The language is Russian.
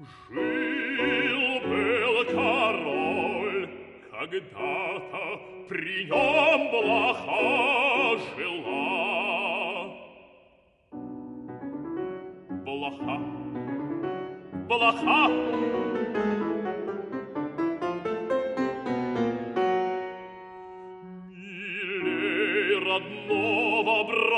Жил-был король, когда-то при нем блоха жила. Блоха, блоха. Милей родного брата